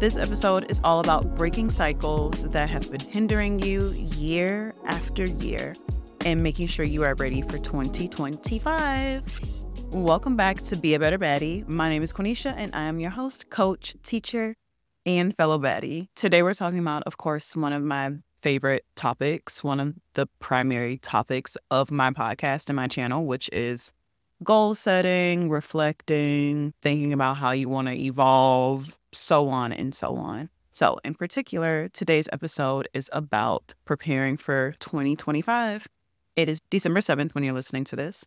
This episode is all about breaking cycles that have been hindering you year after year and making sure you are ready for 2025. Welcome back to Be a Better Baddie. My name is Quenisha, and I am your host, coach, teacher, and fellow baddie. Today we're talking about, of course, one of my favorite topics, one of the primary topics of my podcast and my channel, which is goal setting, reflecting, thinking about how you want to evolve, so on and so on. So in particular, today's episode is about preparing for 2025. It is December 7th when you're listening to this.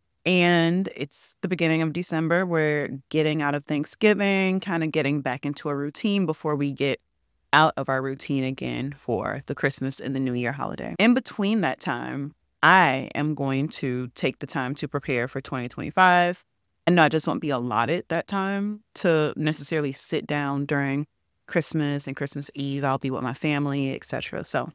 And it's the beginning of December. We're getting out of Thanksgiving, kind of getting back into a routine before we get out of our routine again for the Christmas and the New Year holiday. In between that time, I am going to take the time to prepare for 2025. And no, I just won't be allotted that time to necessarily sit down during Christmas and Christmas Eve. I'll be with my family, etc. So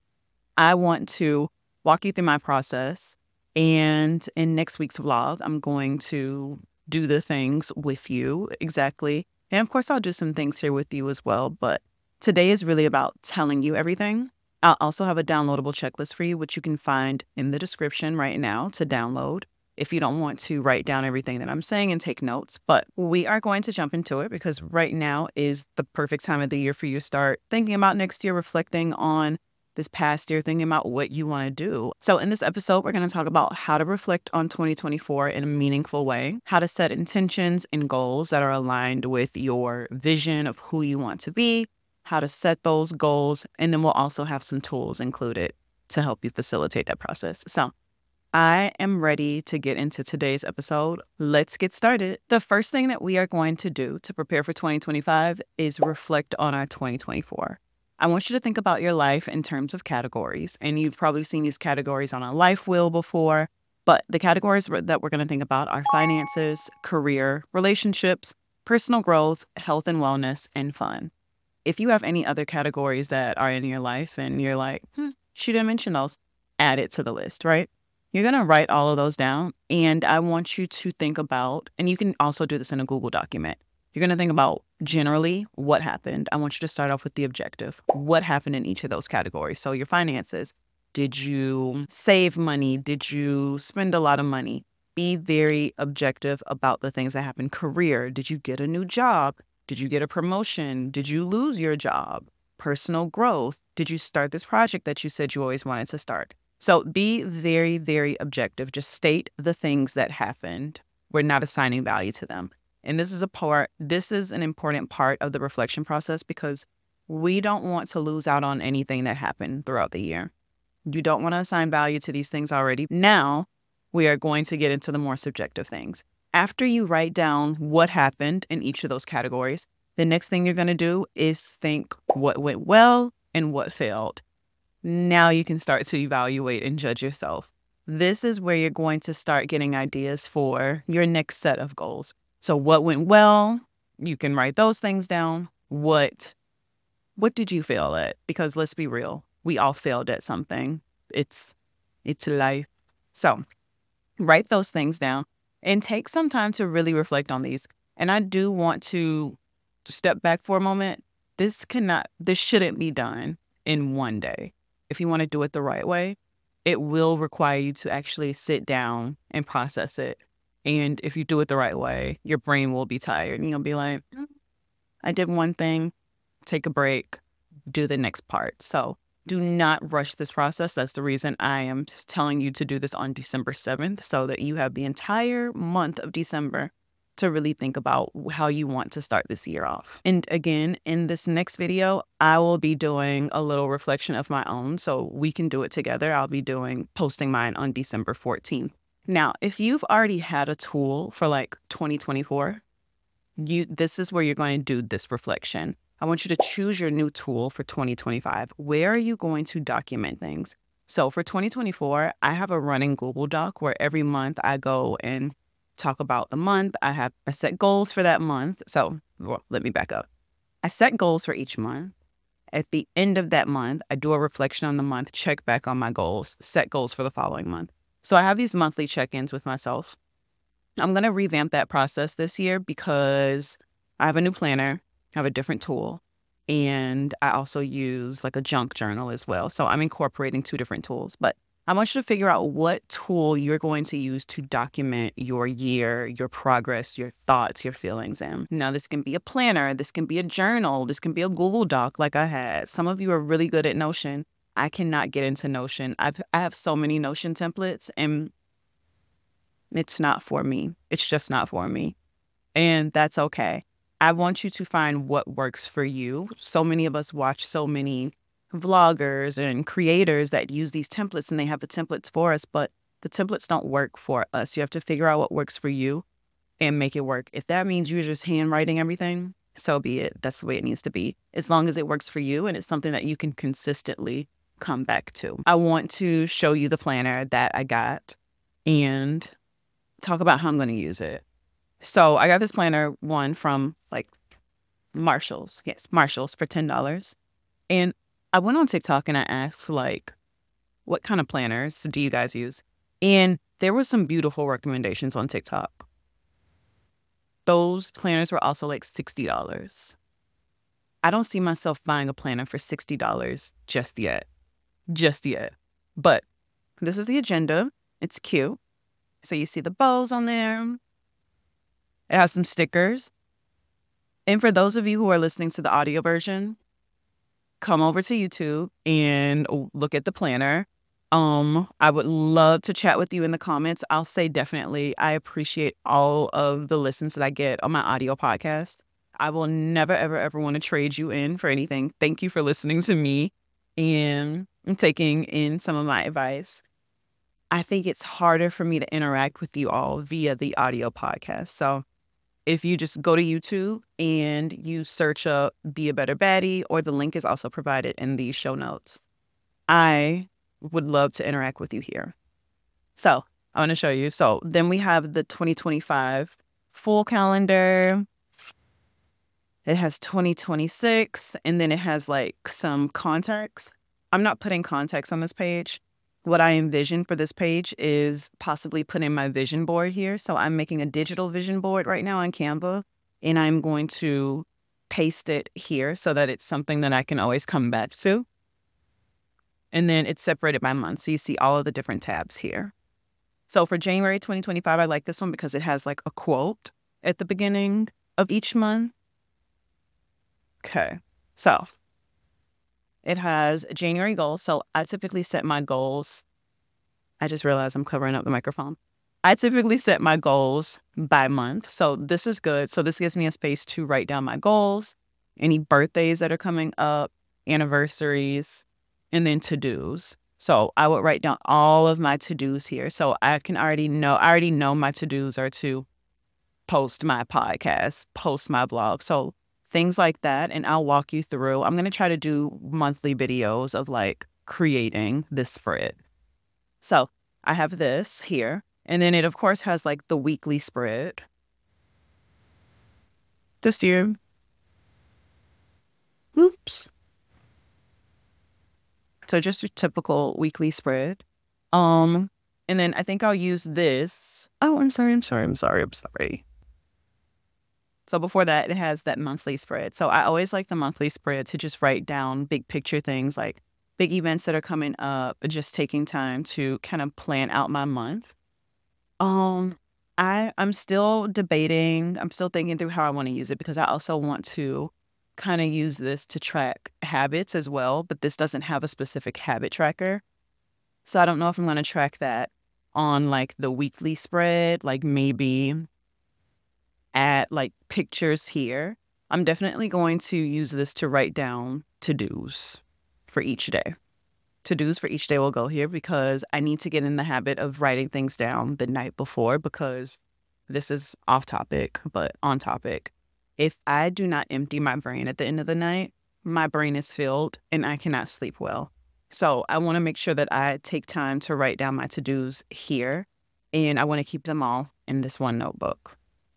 I want to walk you through my process. And in next week's vlog, I'm going to do the things with you exactly. And of course, I'll do some things here with you as well. But today is really about telling you everything. I'll also have a downloadable checklist for you, which you can find in the description right now to download if you don't want to write down everything that I'm saying and take notes. But we are going to jump into it because right now is the perfect time of the year for you to start thinking about next year, reflecting on this past year, thinking about what you want to do. So in this episode, we're going to talk about how to reflect on 2024 in a meaningful way, how to set intentions and goals that are aligned with your vision of who you want to be, how to set those goals, and then we'll also have some tools included to help you facilitate that process. So I am ready to get into today's episode. Let's get started. The first thing that we are going to do to prepare for 2025 is reflect on our 2024. I want you to think about your life in terms of categories, and you've probably seen these categories on a life wheel before, but the categories that we're going to think about are finances, career, relationships, personal growth, health and wellness, and fun. If you have any other categories that are in your life and you're like, she didn't mention those, add it to the list, right? You're going to write all of those down, and I want you to think about, and you can also do this in a Google document. You're going to think about generally what happened. I want you to start off with the objective. What happened in each of those categories? So your finances. Did you save money? Did you spend a lot of money? Be very objective about the things that happened. Career. Did you get a new job? Did you get a promotion? Did you lose your job? Personal growth. Did you start this project that you said you always wanted to start? So be very, very objective. Just state the things that happened. We're not assigning value to them. And this is an important part of the reflection process because we don't want to lose out on anything that happened throughout the year. You don't want to assign value to these things already. Now we are going to get into the more subjective things. After you write down what happened in each of those categories, the next thing you're going to do is think what went well and what failed. Now you can start to evaluate and judge yourself. This is where you're going to start getting ideas for your next set of goals. So what went well, you can write those things down. What did you fail at? Because let's be real, we all failed at something. It's life. So write those things down and take some time to really reflect on these. And I do want to step back for a moment. This shouldn't be done in one day. If you want to do it the right way, it will require you to actually sit down and process it. And if you do it the right way, your brain will be tired and you'll be like, I did one thing, take a break, do the next part. So do not rush this process. That's the reason I am just telling you to do this on December 7th so that you have the entire month of December to really think about how you want to start this year off. And again, in this next video, I will be doing a little reflection of my own so we can do it together. I'll be posting mine on December 14th. Now, if you've already had a tool for like 2024, this is where you're going to do this reflection. I want you to choose your new tool for 2025. Where are you going to document things? So for 2024, I have a running Google Doc where every month I go and talk about the month. I set goals for that month. So let me back up. I set goals for each month. At the end of that month, I do a reflection on the month, check back on my goals, set goals for the following month. So I have these monthly check-ins with myself. I'm going to revamp that process this year because I have a new planner, I have a different tool. And I also use like a junk journal as well. So I'm incorporating 2 different tools. But I want you to figure out what tool you're going to use to document your year, your progress, your thoughts, your feelings in. Now, this can be a planner, this can be a journal, this can be a Google Doc like I had. Some of you are really good at Notion. I cannot get into Notion. I have so many Notion templates, and it's not for me. It's just not for me. And that's okay. I want you to find what works for you. So many of us watch so many vloggers and creators that use these templates, and they have the templates for us, but the templates don't work for us. You have to figure out what works for you and make it work. If that means you're just handwriting everything, so be it. That's the way it needs to be. As long as it works for you and it's something that you can consistently come back to. I want to show you the planner that I got and talk about how I'm going to use it. So I got this planner one from like Marshalls. Yes, Marshalls for $10. And I went on TikTok and I asked like, what kind of planners do you guys use? And there were some beautiful recommendations on TikTok. Those planners were also like $60. I don't see myself buying a planner for $60 just yet. But this is the agenda. It's cute. So you see the bows on there. It has some stickers. And for those of you who are listening to the audio version, come over to YouTube and look at the planner. I would love to chat with you in the comments. I'll say definitely I appreciate all of the listens that I get on my audio podcast. I will never, ever, ever want to trade you in for anything. Thank you for listening to me and taking in some of my advice. I think it's harder for me to interact with you all via the audio podcast. So if you just go to YouTube and you search up Be a Better Baddie, or the link is also provided in the show notes, I would love to interact with you here. So I want to show you. So then we have the 2025 full calendar. It has 2026, and then it has like some contacts. I'm not putting contacts on this page. What I envision for this page is possibly putting my vision board here. So I'm making a digital vision board right now on Canva, and I'm going to paste it here so that it's something that I can always come back to. And then it's separated by month. So you see all of the different tabs here. So for January 2025, I like this one because it has like a quote at the beginning of each month. Okay, so it has January goals. So I typically set my goals. I just realized I'm covering up the microphone. I typically set my goals by month. So this is good. So this gives me a space to write down my goals, any birthdays that are coming up, anniversaries, and then to-dos. So I would write down all of my to-dos here. So I already know my to-dos are to post my podcast, post my blog. So things like that. And I'll walk you through. I'm going to try to do monthly videos of like creating this spread. So I have this here. And then it, of course, has like the weekly spread. Just here. Oops. So just your typical weekly spread. And then I think I'll use this. Oh, I'm sorry. So before that, it has that monthly spread. So I always like the monthly spread to just write down big picture things like big events that are coming up, just taking time to kind of plan out my month. I'm still debating. I'm still thinking through how I want to use it because I also want to kind of use this to track habits as well, but this doesn't have a specific habit tracker. So I don't know if I'm going to track that on like the weekly spread, like maybe add like pictures here. I'm definitely going to use this to write down to-dos for each day. To-dos for each day will go here because I need to get in the habit of writing things down the night before, because this is off topic, but on topic. If I do not empty my brain at the end of the night, my brain is filled and I cannot sleep well. So I want to make sure that I take time to write down my to-dos here, and I want to keep them all in this one notebook.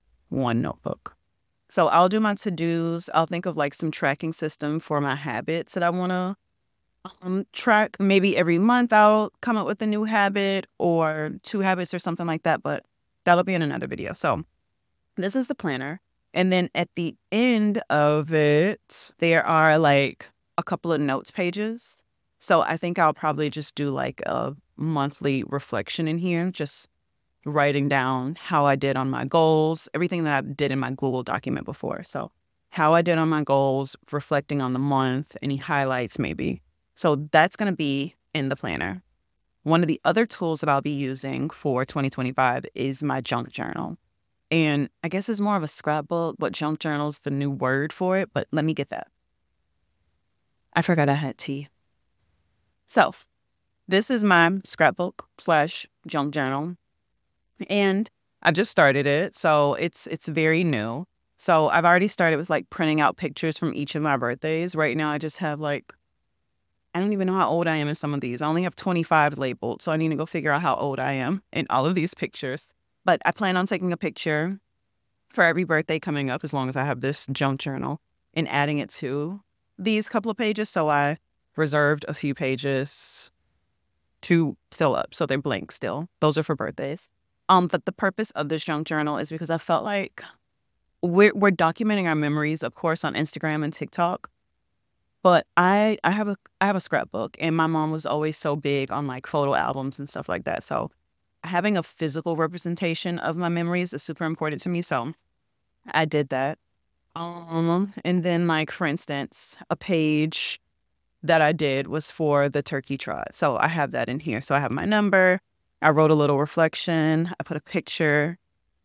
So I'll do my to-dos. I'll think of like some tracking system for my habits that I want to track. Maybe every month I'll come up with a new habit or 2 habits or something like that, but that'll be in another video. So this is the planner. And then at the end of it, there are like a couple of notes pages. So I think I'll probably just do like a monthly reflection in here, just writing down how I did on my goals, everything that I did in my Google document before. So how I did on my goals, reflecting on the month, any highlights maybe. So that's going to be in the planner. One of the other tools that I'll be using for 2025 is my junk journal. And I guess it's more of a scrapbook, but junk journal is the new word for it. But let me get that. I forgot I had tea. So this is my scrapbook / junk journal. And I just started it. So it's very new. So I've already started with like printing out pictures from each of my birthdays. Right now I just have like, I don't even know how old I am in some of these. I only have 25 labeled. So I need to go figure out how old I am in all of these pictures. But I plan on taking a picture for every birthday coming up as long as I have this junk journal and adding it to these couple of pages. So I reserved a few pages to fill up. So they're blank still. Those are for birthdays. But the purpose of this junk journal is because I felt like we're documenting our memories, of course, on Instagram and TikTok. But I have a scrapbook, and my mom was always so big on like photo albums and stuff like that. So having a physical representation of my memories is super important to me. So I did that. And then like, for instance, a page that I did was for the turkey trot. So I have that in here. So I have my number. I wrote a little reflection. I put a picture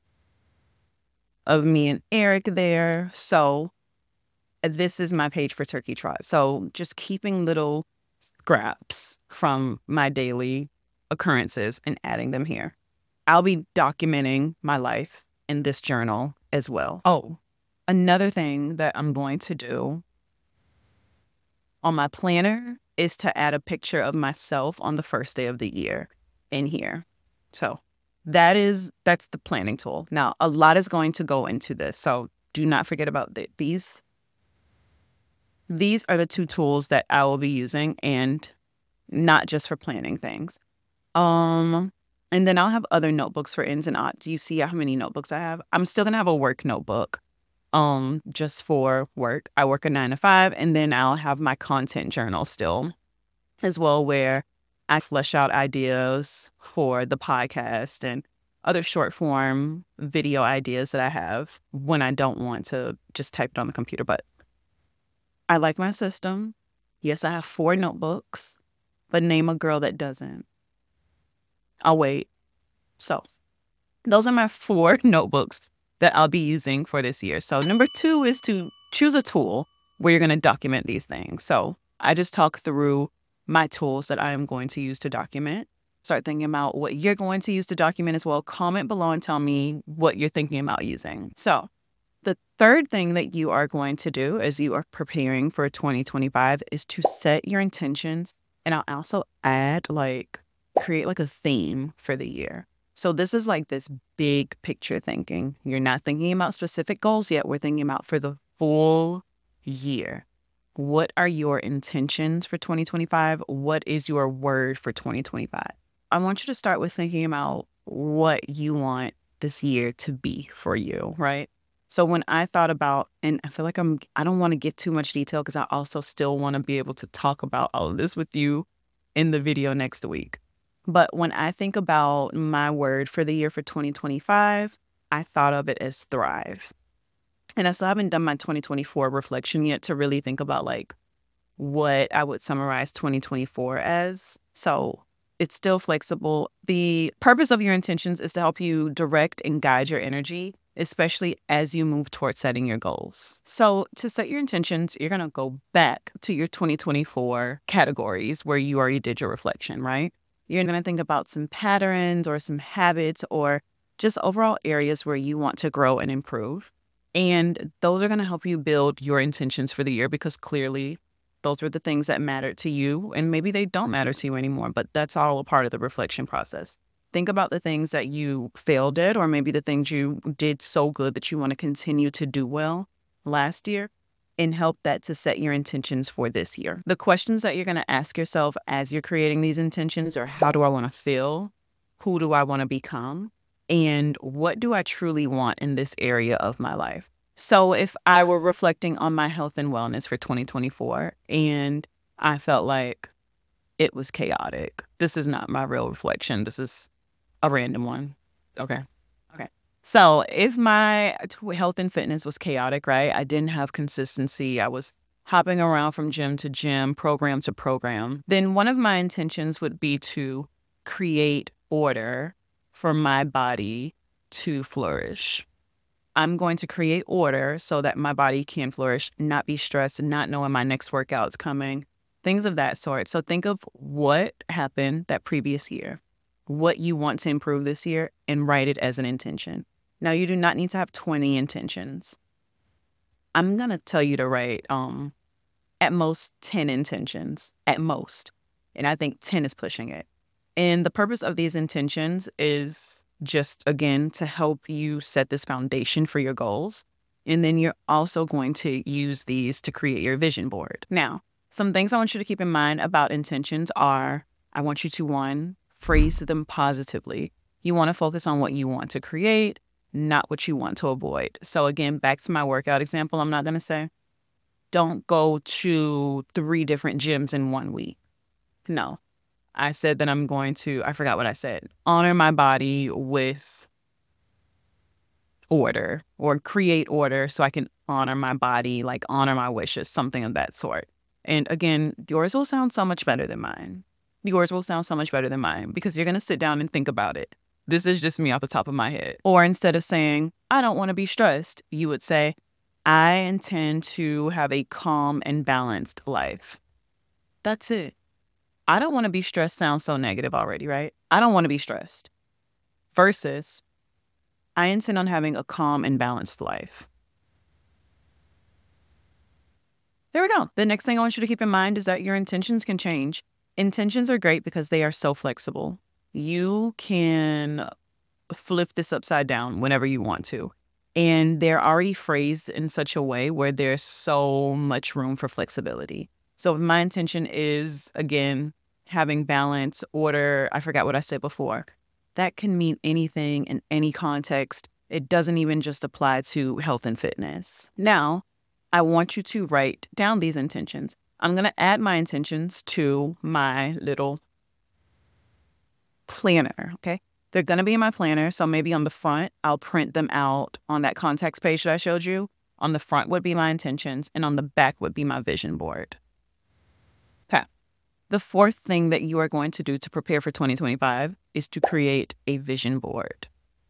of me and Eric there. So this is my page for turkey trot. So just keeping little scraps from my daily occurrences and adding them here. I'll be documenting my life in this journal as well. Oh, another thing that I'm going to do on my planner is to add a picture of myself on the first day of the year in here. So that's the planning tool. Now, a lot is going to go into this. So do not forget about these. These are the two tools that I will be using, and not just for planning things. And then I'll have other notebooks for ins and outs. Do you see how many notebooks I have? I'm still gonna have a work notebook, just for work. I work a 9 to 5, and then I'll have my content journal still as well, where I flesh out ideas for the podcast and other short form video ideas that I have when I don't want to just type it on the computer. But I like my system. Yes, I have 4 notebooks, but name a girl that doesn't. I'll wait. So those are my 4 notebooks that I'll be using for this year. So number 2 is to choose a tool where you're going to document these things. So I just talk through my tools that I am going to use to document. Start thinking about what you're going to use to document as well. Comment below and tell me what you're thinking about using. So the third thing that you are going to do as you are preparing for 2025 is to set your intentions. And I'll also add create like a theme for the year. So this is like this big picture thinking. You're not thinking about specific goals yet. We're thinking about for the full year. What are your intentions for 2025? What is your word for 2025? I want you to start with thinking about what you want this year to be for you, right? So when I thought about, and I feel like I don't want to get too much detail because I also still want to be able to talk about all of this with you in the video next week. But when I think about my word for the year for 2025, I thought of it as thrive. And I still haven't done my 2024 reflection yet to really think about like what I would summarize 2024 as. So it's still flexible. The purpose of your intentions is to help you direct and guide your energy, especially as you move towards setting your goals. So to set your intentions, you're going to go back to your 2024 categories where you already did your reflection, right? You're going to think about some patterns or some habits or just overall areas where you want to grow and improve. And those are going to help you build your intentions for the year because clearly those were the things that mattered to you, and maybe they don't matter to you anymore, but that's all a part of the reflection process. Think about the things that you failed at, or maybe the things you did so good that you want to continue to do well last year, and help that to set your intentions for this year. The questions that you're going to ask yourself as you're creating these intentions are, how do I want to feel? Who do I want to become? And what do I truly want in this area of my life? So if I were reflecting on my health and wellness for 2024 and I felt like it was chaotic, this is not my real reflection. This is a random one. Okay. Okay. So if my health and fitness was chaotic, right? I didn't have consistency. I was hopping around from gym to gym, program to program. Then one of my intentions would be to create order for my body to flourish. I'm going to create order so that my body can flourish, not be stressed, not knowing my next workout's coming, things of that sort. So think of what happened that previous year, what you want to improve this year, and write it as an intention. Now, you do not need to have 20 intentions. I'm going to tell you to write at most 10 intentions, at most. And I think 10 is pushing it. And the purpose of these intentions is just, again, to help you set this foundation for your goals. And then you're also going to use these to create your vision board. Now, some things I want you to keep in mind about intentions are, I want you to, one, phrase them positively. You want to focus on what you want to create, not what you want to avoid. So again, back to my workout example, I'm not going to say, don't go to 3 different gyms in 1 week. No. I said that I'm going to, I forgot what I said, honor my body with order, or create order so I can honor my body, like honor my wishes, something of that sort. And again, yours will sound so much better than mine. Yours will sound so much better than mine because you're going to sit down and think about it. This is just me off the top of my head. Or instead of saying, I don't want to be stressed, you would say, I intend to have a calm and balanced life. That's it. I don't want to be stressed sounds so negative already, right? I don't want to be stressed. Versus, I intend on having a calm and balanced life. There we go. The next thing I want you to keep in mind is that your intentions can change. Intentions are great because they are so flexible. You can flip this upside down whenever you want to. And they're already phrased in such a way where there's so much room for flexibility. So if my intention is, again, having balance, order, I forgot what I said before, that can mean anything in any context. It doesn't even just apply to health and fitness. Now, I want you to write down these intentions. I'm going to add my intentions to my little planner, okay? They're going to be in my planner, so maybe on the front, I'll print them out on that context page that I showed you. On the front would be my intentions, and on the back would be my vision board. Okay. The fourth thing that you are going to do to prepare for 2025 is to create a vision board.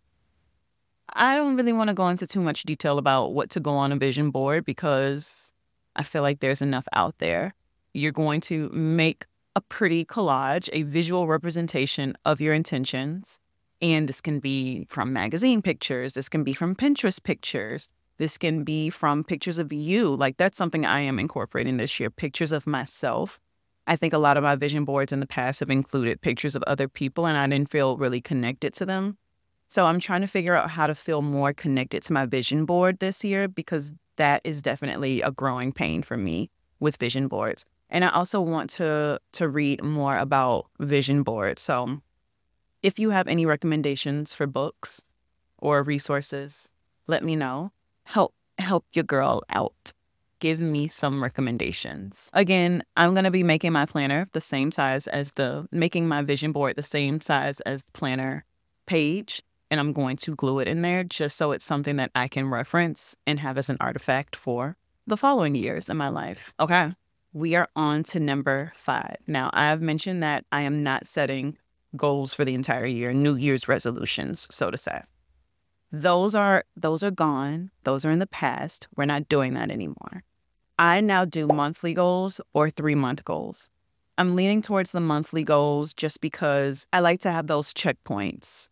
I don't really want to go into too much detail about what to go on a vision board because I feel like there's enough out there. You're going to make a pretty collage, a visual representation of your intentions. And this can be from magazine pictures. This can be from Pinterest pictures. This can be from pictures of you. Like, that's something I am incorporating this year, pictures of myself. I think a lot of my vision boards in the past have included pictures of other people, and I didn't feel really connected to them. So I'm trying to figure out how to feel more connected to my vision board this year because that is definitely a growing pain for me with vision boards. And I also want to read more about vision boards. So if you have any recommendations for books or resources, let me know. Help your girl out. Give me some recommendations. Again, I'm going to be making my planner the same size as making my vision board the same size as the planner page. And I'm going to glue it in there just so it's something that I can reference and have as an artifact for the following years in my life. Okay, we are on to number 5. Now, I have mentioned that I am not setting goals for the entire year, New Year's resolutions, so to say. Those are gone. Those are in the past. We're not doing that anymore. I now do monthly goals or 3-month goals. I'm leaning towards the monthly goals just because I like to have those checkpoints.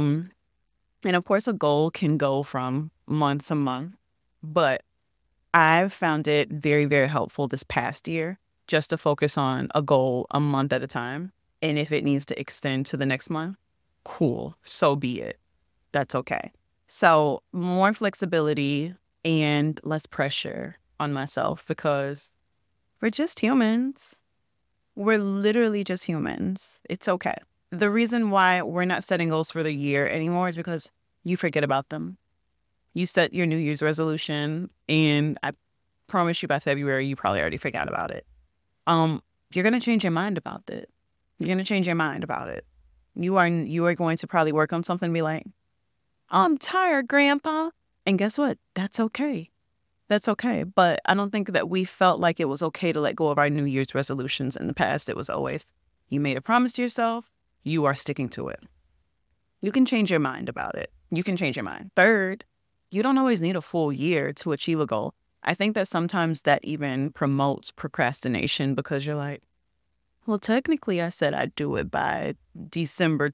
And of course, a goal can go from month to month, but I've found it very, very helpful this past year just to focus on a goal a month at a time. And if it needs to extend to the next month, cool, so be it. That's okay. So more flexibility and less pressure on myself because we're just humans. We're literally just humans. It's okay. The reason why we're not setting goals for the year anymore is because you forget about them. You set your New Year's resolution, and I promise you by February, you probably already forgot about it. You're going to change your mind about it. You're going to change your mind about it. You are going to probably work on something and be like, I'm tired, Grandpa. And guess what? That's okay. That's okay. But I don't think that we felt like it was okay to let go of our New Year's resolutions in the past. It was always, you made a promise to yourself, you are sticking to it. You can change your mind about it. You can change your mind. Third, you don't always need a full year to achieve a goal. I think that sometimes that even promotes procrastination because you're like, well, technically I said I'd do it by December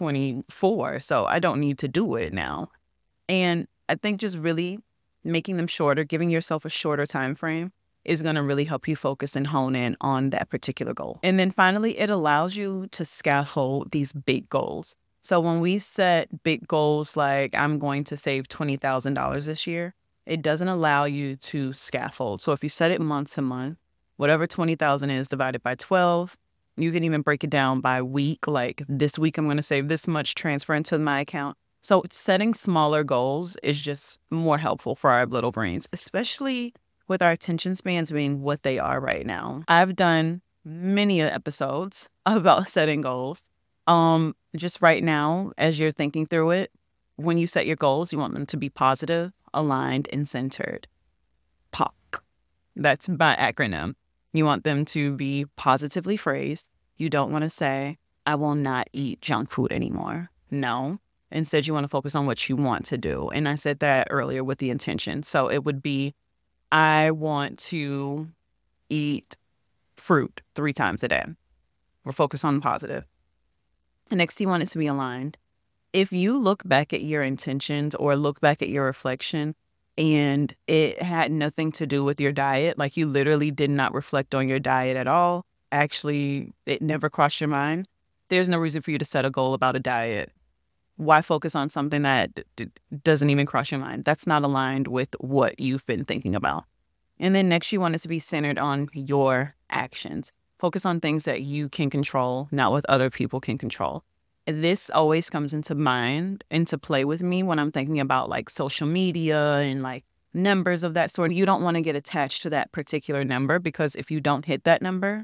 2024, so I don't need to do it now. And I think just really making them shorter, giving yourself a shorter time frame is going to really help you focus and hone in on that particular goal. And then finally, it allows you to scaffold these big goals. So when we set big goals like I'm going to save $20,000 this year, it doesn't allow you to scaffold. So if you set it month to month, whatever 20,000 is divided by 12, you can even break it down by week. Like this week, I'm going to save this much, transfer into my account. So setting smaller goals is just more helpful for our little brains, especially with our attention spans being what they are right now. I've done many episodes about setting goals. Just right now, as you're thinking through it, when you set your goals, you want them to be positive, aligned, and centered. POC. That's my acronym. You want them to be positively phrased. You don't want to say, I will not eat junk food anymore. No. Instead, you want to focus on what you want to do. And I said that earlier with the intention. So it would be, I want to eat fruit 3 times a day. We're focused on the positive. Next, you want it to be aligned. If you look back at your intentions or look back at your reflection and it had nothing to do with your diet, like you literally did not reflect on your diet at all, actually, it never crossed your mind, there's no reason for you to set a goal about a diet. Why focus on something that doesn't even cross your mind? That's not aligned with what you've been thinking about. And then next, you want it to be centered on your actions. Focus on things that you can control, not what other people can control. This always comes into play with me when I'm thinking about like social media and like numbers of that sort. You don't want to get attached to that particular number because if you don't hit that number,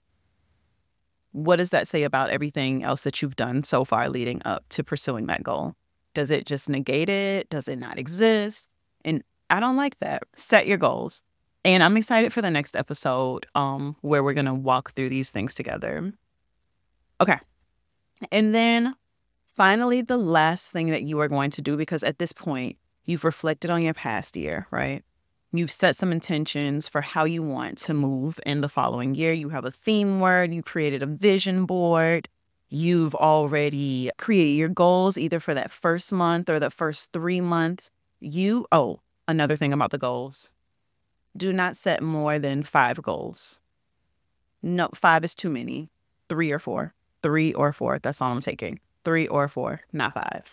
what does that say about everything else that you've done so far leading up to pursuing that goal? Does it just negate it? Does it not exist? And I don't like that. Set your goals. And I'm excited for the next episode where we're going to walk through these things together. Okay. And then finally, the last thing that you are going to do, because at this point, you've reflected on your past year, right? You've set some intentions for how you want to move in the following year. You have a theme word. You created a vision board. You've already created your goals either for that first month or the first 3 months. Another thing about the goals. Do not set more than 5 goals. No, 5 is too many. 3 or 4. 3 or 4. That's all I'm taking. 3 or 4, not 5.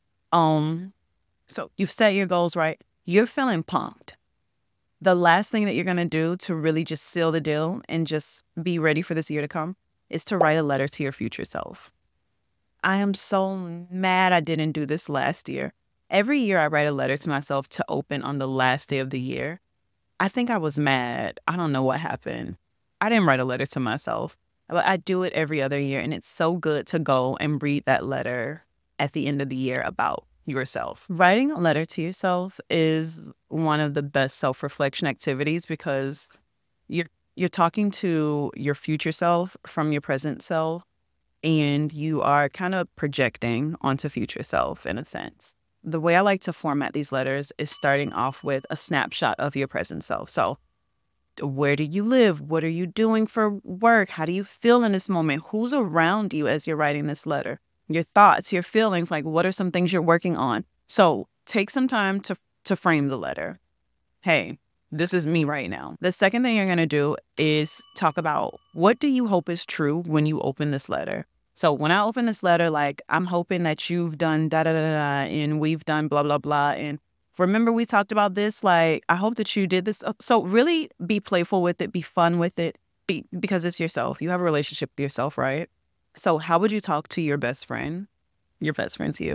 So you've set your goals, right? You're feeling pumped. The last thing that you're going to do to really just seal the deal and just be ready for this year to come is to write a letter to your future self. I am so mad I didn't do this last year. Every year I write a letter to myself to open on the last day of the year. I think I was mad. I don't know what happened. I didn't write a letter to myself. But I do it every other year, and it's so good to go and read that letter at the end of the year about yourself. Writing a letter to yourself is one of the best self-reflection activities because you're talking to your future self from your present self, and you are kind of projecting onto future self in a sense. The way I like to format these letters is starting off with a snapshot of your present self. So where do you live? What are you doing for work? How do you feel in this moment? Who's around you as you're writing this letter? Your thoughts, your feelings, like what are some things you're working on? So take some time to frame the letter. Hey, this is me right now. The second thing you're going to do is talk about what do you hope is true when you open this letter? So when I open this letter, like I'm hoping that you've done da-da-da-da and we've done blah, blah, blah. And remember we talked about this, like, I hope that you did this. So really be playful with it, be fun with it, because it's yourself. You have a relationship with yourself, right? So how would you talk to your best friend? Your best friend's you.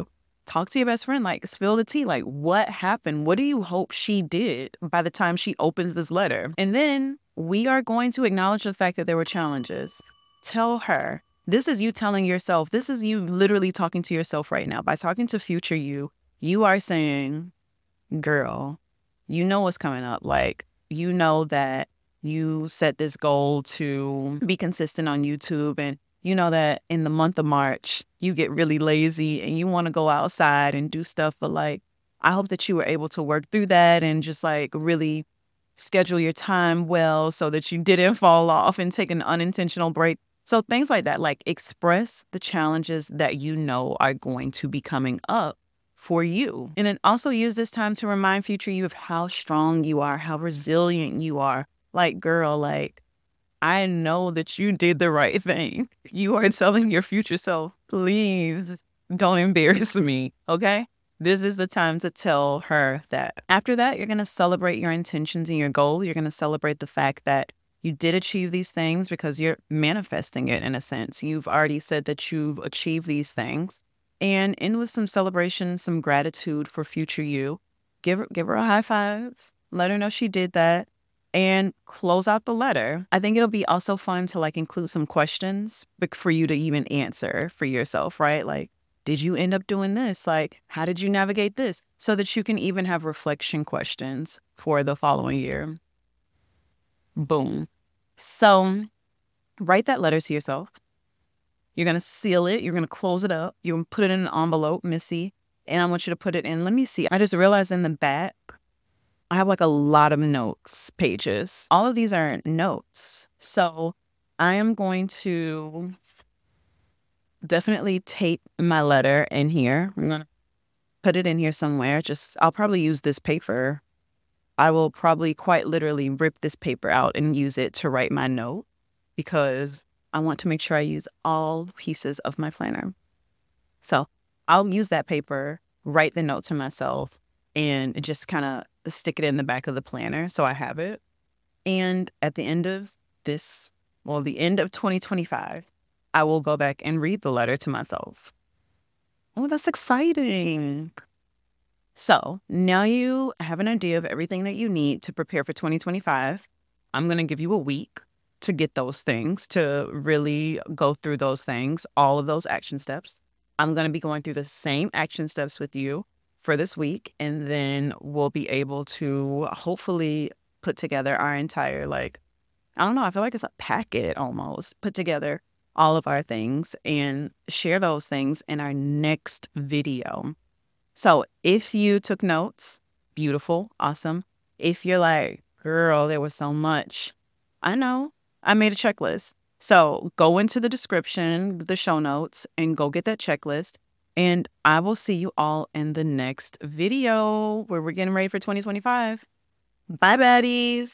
talk to your best friend, like spill the tea. Like, what happened? What do you hope she did by the time she opens this letter? And then we are going to acknowledge the fact that there were challenges. Tell her. This is you telling yourself, this is you literally talking to yourself right now. By talking to future you are saying, girl, you know what's coming up. Like, you know that you set this goal to be consistent on YouTube, and you know that in the month of March, you get really lazy and you want to go outside and do stuff. But like, I hope that you were able to work through that and just like really schedule your time well so that you didn't fall off and take an unintentional break. So things like that, like express the challenges that you know are going to be coming up for you. And then also use this time to remind future you of how strong you are, how resilient you are. Like, girl, like, I know that you did the right thing. You are telling your future self, please don't embarrass me, okay? This is the time to tell her that. After that, you're going to celebrate your intentions and your goal. You're going to celebrate the fact that you did achieve these things because you're manifesting it in a sense. You've already said that you've achieved these things. And end with some celebration, some gratitude for future you. Give her a high five. Let her know she did that. And close out the letter. I think it'll be also fun to like include some questions for you to even answer for yourself, right? Like, did you end up doing this? Like, how did you navigate this? So that you can even have reflection questions for the following year. Boom. So write that letter to yourself. You're going to seal it. You're going to close it up. You're going to put it in an envelope, Missy. And I want you to put it in. Let me see. I just realized in the back, I have like a lot of notes pages. All of these are notes. So I am going to definitely tape my letter in here. I'm going to put it in here somewhere. I'll probably use this paper. I will probably quite literally rip this paper out and use it to write my note because I want to make sure I use all pieces of my planner. So I'll use that paper, write the note to myself, and just kind of stick it in the back of the planner so I have it. And at the end of the end of 2025, I will go back and read the letter to myself. Oh, that's exciting. So now you have an idea of everything that you need to prepare for 2025. I'm going to give you a week to get those things, to really go through those things, all of those action steps. I'm going to be going through the same action steps with you for this week, and then we'll be able to hopefully put together our entire, like, I don't know, I feel like it's a packet almost, put together all of our things and share those things in our next video. So if you took notes, beautiful, awesome. If you're like, girl, there was so much, I know, I made a checklist. So go into the description, the show notes, and go get that checklist. And I will see you all in the next video where we're getting ready for 2025. Bye, baddies.